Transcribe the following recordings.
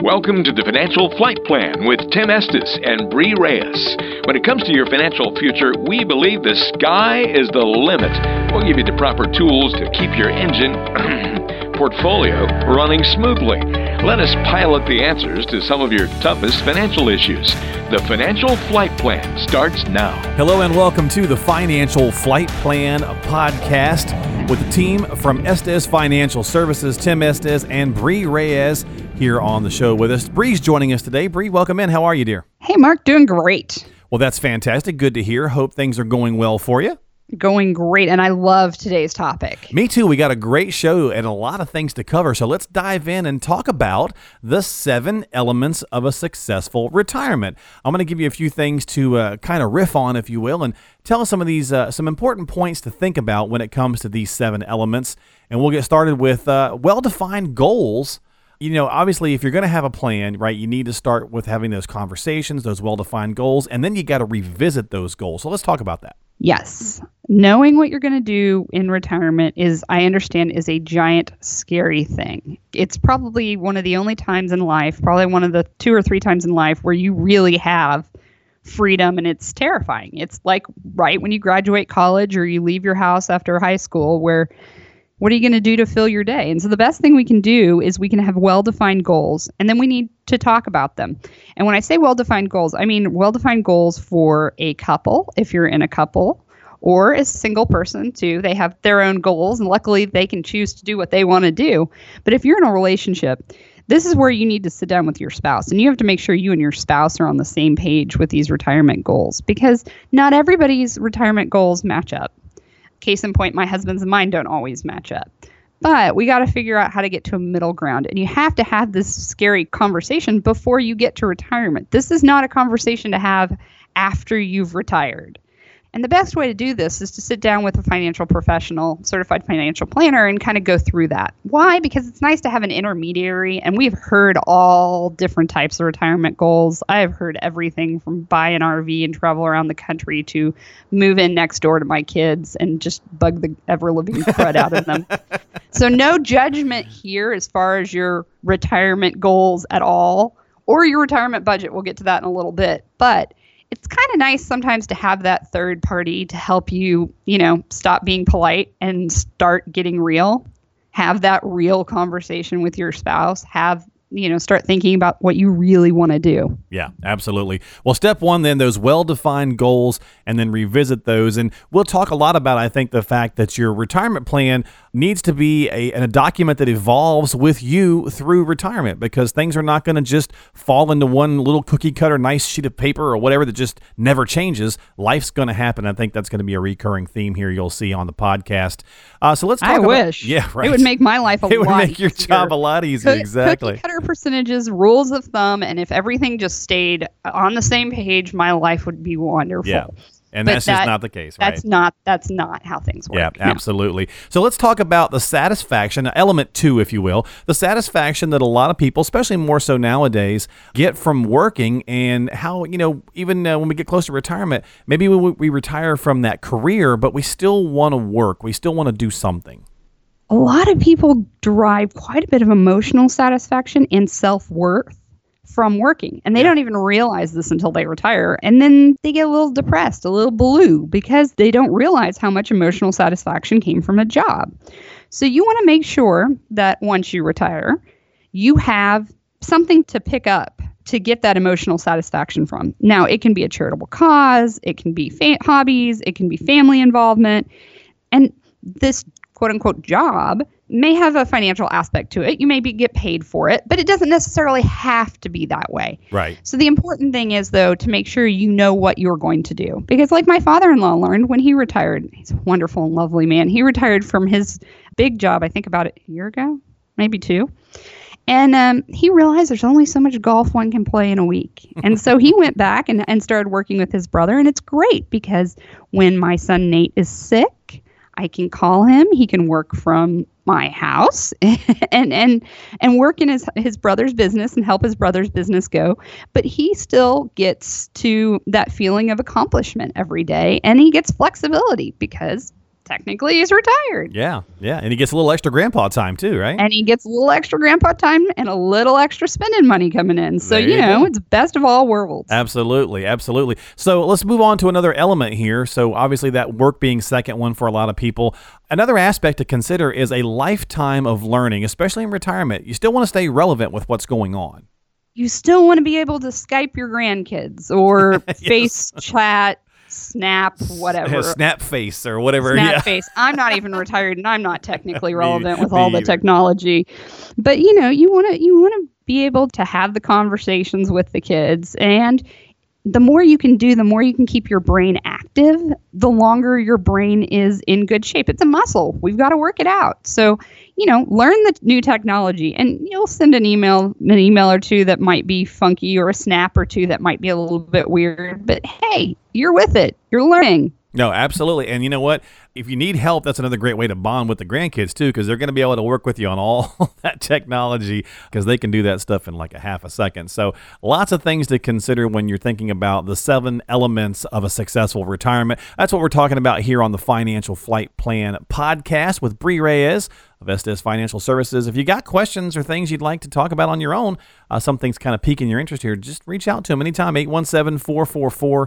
Welcome to the Financial Flight Plan with Tim Estes and Bree Reyes. When it comes to your financial future, we believe the sky is the limit. We'll give you the proper tools to keep your engine portfolio running smoothly. Let us pilot the answers to some of your toughest financial issues. The Financial Flight Plan starts now. Hello and welcome to the Financial Flight Plan podcast with the team from Estes Financial Services, Tim Estes and Bree Reyes here on the show with us. Bree's joining us today. Bree, welcome in. How are you, dear? Hey, Mark, doing great. Well, that's fantastic. Good to hear. Hope things are going well for you. Going great, and I love today's topic. Me too. We got a great show and a lot of things to cover, so let's dive in and talk about the 7 elements of a successful retirement. I'm going to give you a few things to kind of riff on, if you will, and tell us some of these some important points to think about when it comes to these 7 elements, and we'll get started with well-defined goals. You know, obviously, if you're going to have a plan, right, you need to start with having those conversations, those well-defined goals, and then you got to revisit those goals. So let's talk about that. Yes. Knowing what you're going to do in retirement I understand, is a giant, scary thing. It's probably one of the only times in life, probably one of the 2 or 3 times in life where you really have freedom, and it's terrifying. It's like right when you graduate college or you leave your house after high school, where what are you going to do to fill your day? And so the best thing we can do is we can have well-defined goals, and then we need to talk about them. And when I say well-defined goals, I mean well-defined goals for a couple, if you're in a couple, or as a single person too. They have their own goals, and luckily they can choose to do what they want to do. But if you're in a relationship, this is where you need to sit down with your spouse, and you have to make sure you and your spouse are on the same page with these retirement goals, because not everybody's retirement goals match up. Case in point, my husband's and mine don't always match up. But we got to figure out how to get to a middle ground. And you have to have this scary conversation before you get to retirement. This is not a conversation to have after you've retired. And the best way to do this is to sit down with a financial professional, certified financial planner, and kind of go through that. Why? Because it's nice to have an intermediary, and we've heard all different types of retirement goals. I have heard everything from buy an RV and travel around the country to move in next door to my kids and just bug the ever-living crud out of them. So no judgment here as far as your retirement goals at all, or your retirement budget. We'll get to that in a little bit. But it's kind of nice sometimes to have that third party to help you, stop being polite and start getting real. Have that real conversation with your spouse. Start thinking about what you really want to do. Yeah, absolutely. Well, step 1, then, those well-defined goals, and then revisit those. And we'll talk a lot about, I think, the fact that your retirement plan needs to be a document that evolves with you through retirement, because things are not going to just fall into one little cookie cutter, nice sheet of paper or whatever that just never changes. Life's going to happen. I think that's going to be a recurring theme here you'll see on the podcast. So let's talk I wish. Yeah, right. It would make my life a lot easier. It would make your job a lot easier, exactly. Cookie cutter percentages, rules of thumb, and if everything just stayed on the same page, my life would be wonderful. Yeah. And that's just not the case, right? That's not how things work. Yeah, absolutely. So let's talk about the satisfaction, element 2, if you will, the satisfaction that a lot of people, especially more so nowadays, get from working, and how, even when we get close to retirement, maybe we retire from that career, but we still want to work. We still want to do something. A lot of people derive quite a bit of emotional satisfaction and self-worth from working, and they don't even realize this until they retire, and then they get a little depressed, a little blue, because they don't realize how much emotional satisfaction came from a job. So you want to make sure that once you retire, you have something to pick up to get that emotional satisfaction from. Now, it can be a charitable cause, it can be hobbies, it can be family involvement, and this quote-unquote job may have a financial aspect to it. You maybe get paid for it, but it doesn't necessarily have to be that way. Right. So the important thing is, though, to make sure you know what you're going to do. Because like my father-in-law learned when he retired, he's a wonderful and lovely man. He retired from his big job, I think about a year ago, maybe 2. And he realized there's only so much golf one can play in a week. And so he went back and started working with his brother. And it's great because when my son Nate is sick, I can call him. He can work from my house and work in his brother's business and help his brother's business go. But he still gets to that feeling of accomplishment every day, and he gets flexibility because technically he's retired. Yeah. And he gets a little extra grandpa time too, right? And he gets a little extra grandpa time and a little extra spending money coming in. So, it's best of all worlds. Absolutely. So let's move on to another element here. So obviously that work being second one for a lot of people. Another aspect to consider is a lifetime of learning, especially in retirement. You still want to stay relevant with what's going on. You still want to be able to Skype your grandkids or yes. Face chat, Snap, whatever. Snap face or whatever. Snap face. I'm not even retired and I'm not technically relevant with all the technology. But you want to be able to have the conversations with the kids, and the more you can do, the more you can keep your brain active, the longer your brain is in good shape. It's a muscle. We've got to work it out. So, learn the new technology, and you'll send an email or two that might be funky, or a snap or two that might be a little bit weird. But hey, you're with it. You're learning. No, absolutely. And you know what? If you need help, that's another great way to bond with the grandkids too, because they're going to be able to work with you on all that technology, because they can do that stuff in like a half a second. So lots of things to consider when you're thinking about the 7 elements of a successful retirement. That's what we're talking about here on the Financial Flight Plan podcast with Bree Reyes of Estes Financial Services. If you got questions or things you'd like to talk about on your own, something's kind of piquing your interest here, just reach out to them anytime. 817-444-8402,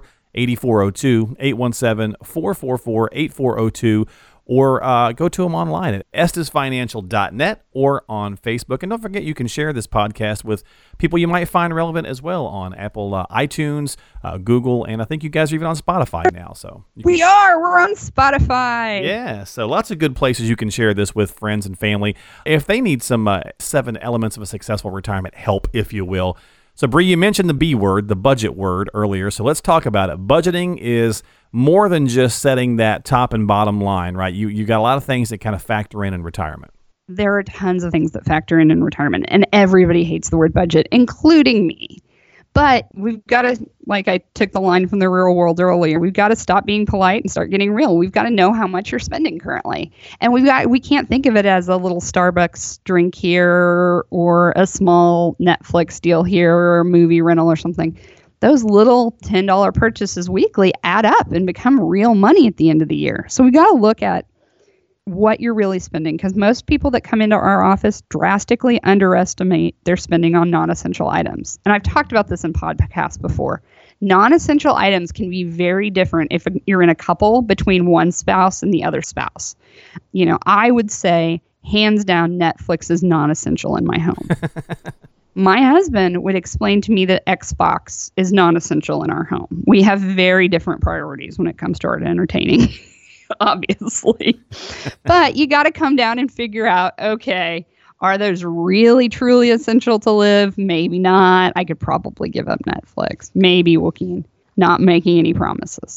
817-444-8402, or go to them online at estesfinancial.net or on Facebook. And don't forget, you can share this podcast with people you might find relevant as well on Apple, iTunes, Google, and I think you guys are even on Spotify now. So we're on Spotify. Yeah, so lots of good places you can share this with friends and family if they need some 7 elements of a successful retirement help, if you will. So, Bree, you mentioned the B word, the budget word earlier, so let's talk about it. Budgeting is more than just setting that top and bottom line, right? You got a lot of things that kind of factor in retirement. There are tons of things that factor in retirement, and everybody hates the word budget, including me. But we've got to, like I took the line from the real world earlier, we've got to stop being polite and start getting real. We've got to know how much you're spending currently. And we can't think of it as a little Starbucks drink here or a small Netflix deal here or a movie rental or something. Those little $10 purchases weekly add up and become real money at the end of the year. So we got to look at what you're really spending, because most people that come into our office drastically underestimate their spending on non-essential items. And I've talked about this in podcasts before. Non-essential items can be very different if you're in a couple between one spouse and the other spouse. I would say hands down, Netflix is non-essential in my home. My husband would explain to me that Xbox is non-essential in our home. We have very different priorities when it comes to our entertaining. Obviously. But you got to come down and figure out, okay, are those really, truly essential to live? Maybe not. I could probably give up Netflix. Maybe Wookiee. Not making any promises.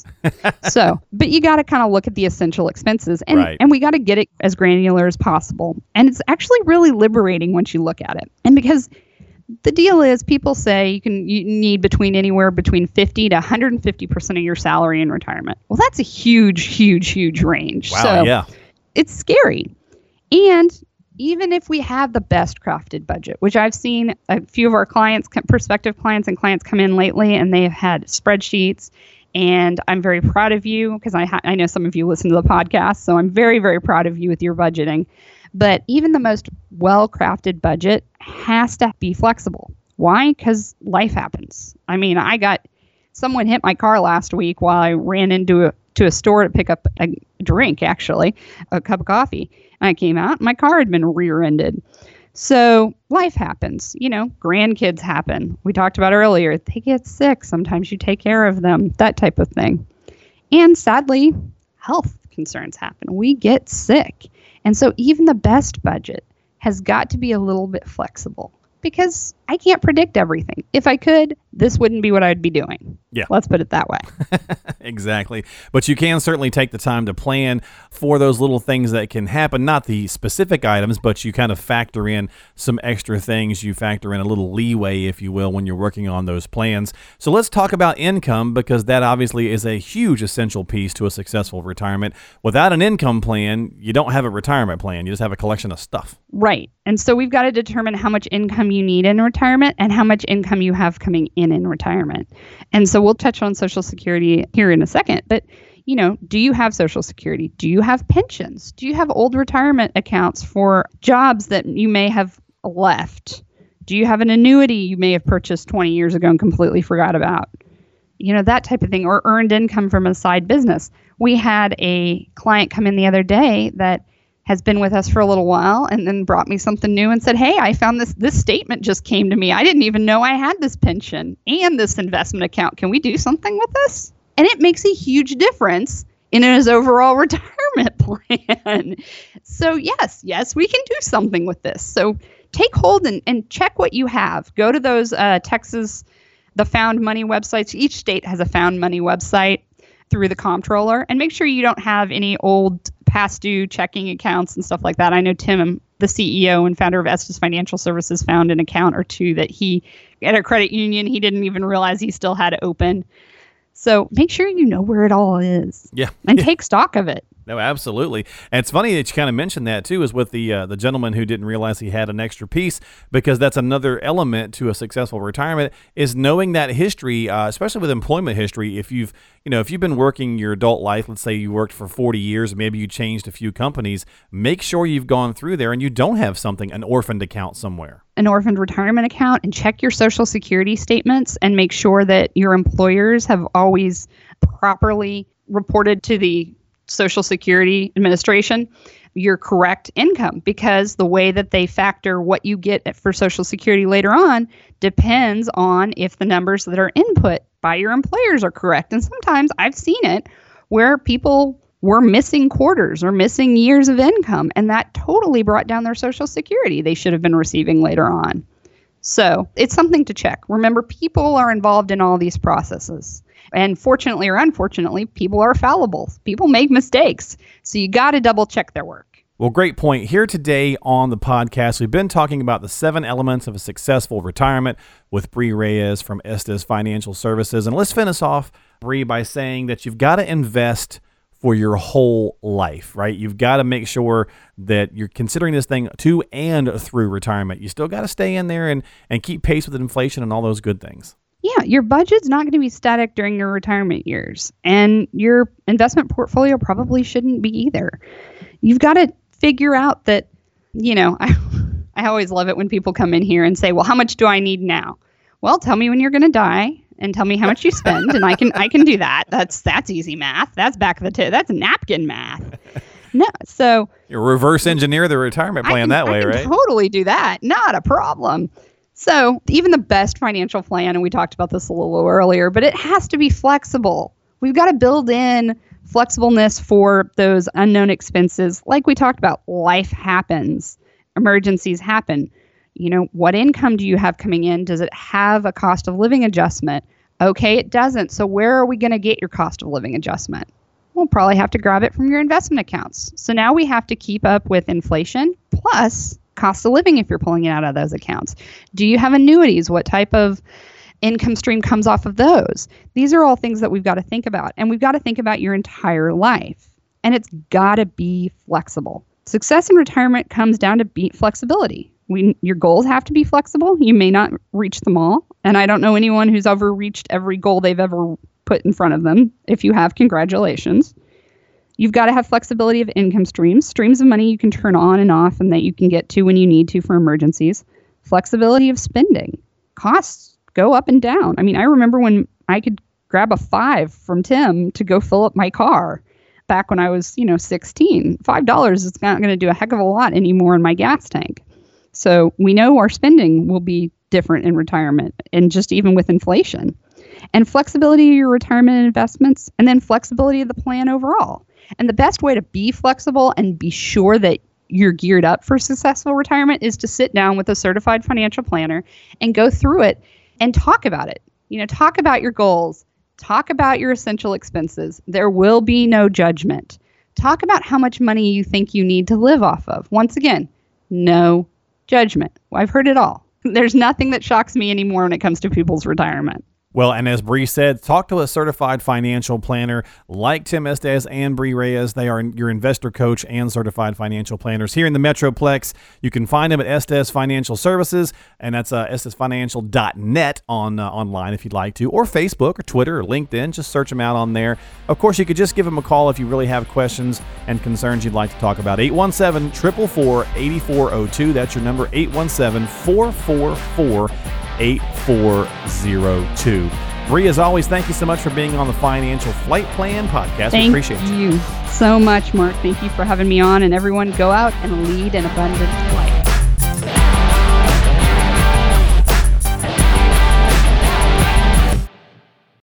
But you got to kind of look at the essential expenses, and, right. And we got to get it as granular as possible. And it's actually really liberating once you look at it. And because the deal is, people say you need anywhere between 50 to 150% of your salary in retirement. Well, that's a huge, huge, huge range. Wow, so yeah. It's scary. And even if we have the best crafted budget, which I've seen a few of our clients, prospective clients and clients come in lately, and they've had spreadsheets. And I'm very proud of you, because I know some of you listen to the podcast. So I'm very, very proud of you with your budgeting. But even the most well-crafted budget has to be flexible. Why? Because life happens. I mean, someone hit my car last week while I ran into a store to pick up a drink, actually, a cup of coffee. And I came out, and my car had been rear-ended. So life happens. Grandkids happen. We talked about earlier. They get sick. Sometimes you take care of them, that type of thing. And sadly, health concerns happen. We get sick. And so even the best budget has got to be a little bit flexible, because I can't predict everything. If I could, this wouldn't be what I'd be doing. Yeah. Let's put it that way. Exactly. But you can certainly take the time to plan for those little things that can happen, not the specific items, but you kind of factor in some extra things. You factor in a little leeway, if you will, when you're working on those plans. So let's talk about income, because that obviously is a huge essential piece to a successful retirement. Without an income plan, you don't have a retirement plan. You just have a collection of stuff. Right. And so we've got to determine how much income you need in retirement and how much income you have coming in retirement. And so we'll touch on Social Security here in a second. But, do you have Social Security? Do you have pensions? Do you have old retirement accounts for jobs that you may have left? Do you have an annuity you may have purchased 20 years ago and completely forgot about? That type of thing, or earned income from a side business. We had a client come in the other day that has been with us for a little while and then brought me something new and said, hey, I found this statement just came to me. I didn't even know I had this pension and this investment account. Can we do something with this? And it makes a huge difference in his overall retirement plan. So yes, we can do something with this. So take hold and check what you have. Go to those the Found Money websites. Each state has a Found Money website through the comptroller, and make sure you don't have any old past due checking accounts and stuff like that. I know Tim, the CEO and founder of Estes Financial Services, found an account or two that he, at a credit union, he didn't even realize he still had open. So make sure you know where it all is. Yeah. And take stock of it. No, absolutely. And it's funny that you kind of mentioned that too, is with the gentleman who didn't realize he had an extra piece, because that's another element to a successful retirement, is knowing that history, especially with employment history. If you've been working your adult life, let's say you worked for 40 years, maybe you changed a few companies, make sure you've gone through there and you don't have an orphaned account somewhere. An orphaned retirement account, and check your Social Security statements and make sure that your employers have always properly reported to the Social Security Administration your correct income, because the way that they factor what you get for Social Security later on depends on if the numbers that are input by your employers are correct. And sometimes I've seen it where people were missing quarters or missing years of income, and that totally brought down their Social Security they should have been receiving later on. So it's something to check. Remember, people are involved in all these processes. And fortunately or unfortunately, people are fallible. People make mistakes. So you got to double check their work. Well, great point. Here today on the podcast, we've been talking about the 7 elements of a successful retirement with Bree Reyes from Estes Financial Services. And let's finish off, Bree, by saying that you've got to invest for your whole life, right? You've got to make sure that you're considering this thing to and through retirement. You still got to stay in there and keep pace with inflation and all those good things. Yeah, your budget's not going to be static during your retirement years, and your investment portfolio probably shouldn't be either. You've got to figure out that, I always love it when people come in here and say, well, how much do I need now? Well, tell me when you're going to die and tell me how much you spend, and I can do that. That's easy math. That's that's napkin math. No, so you reverse engineer the retirement plan that way, right? I can totally do that. Not a problem. So even the best financial plan, and we talked about this a little earlier, but it has to be flexible. We've got to build in flexibleness for those unknown expenses. Like we talked about, life happens, emergencies happen. What income do you have coming in? Does it have a cost of living adjustment? Okay, it doesn't. So where are we going to get your cost of living adjustment? We'll probably have to grab it from your investment accounts. So now we have to keep up with inflation plus cost of living if you're pulling it out of those accounts. Do you have annuities? What type of income stream comes off of those? These are all things that we've got to think about. And we've got to think about your entire life. And it's got to be flexible. Success in retirement comes down to flexibility. Your goals have to be flexible. You may not reach them all. And I don't know anyone who's ever reached every goal they've ever put in front of them. If you have, congratulations. You've got to have flexibility of income streams of money you can turn on and off and that you can get to when you need to for emergencies. Flexibility of spending. Costs go up and down. I mean, I remember when I could grab a $5 from Tim to go fill up my car back when I was, 16. $5 is not going to do a heck of a lot anymore in my gas tank. So we know our spending will be different in retirement and just even with inflation. And flexibility of your retirement investments, and then flexibility of the plan overall. And the best way to be flexible and be sure that you're geared up for successful retirement is to sit down with a certified financial planner and go through it and talk about it. Talk about your goals. Talk about your essential expenses. There will be no judgment. Talk about how much money you think you need to live off of. Once again, no judgment. I've heard it all. There's nothing that shocks me anymore when it comes to people's retirement. Well, and as Bree said, talk to a certified financial planner like Tim Estes and Bree Reyes. They are your investor coach and certified financial planners here in the Metroplex. You can find them at Estes Financial Services, and that's estesfinancial.net online if you'd like to, or Facebook or Twitter or LinkedIn. Just search them out on there. Of course, you could just give them a call if you really have questions and concerns you'd like to talk about. 817-444-8402. That's your number, 817-444-8402. Bree, as always, thank you so much for being on the Financial Flight Plan podcast. We appreciate you. Thank you so much, Mark. Thank you for having me on. And everyone, go out and lead an abundant life.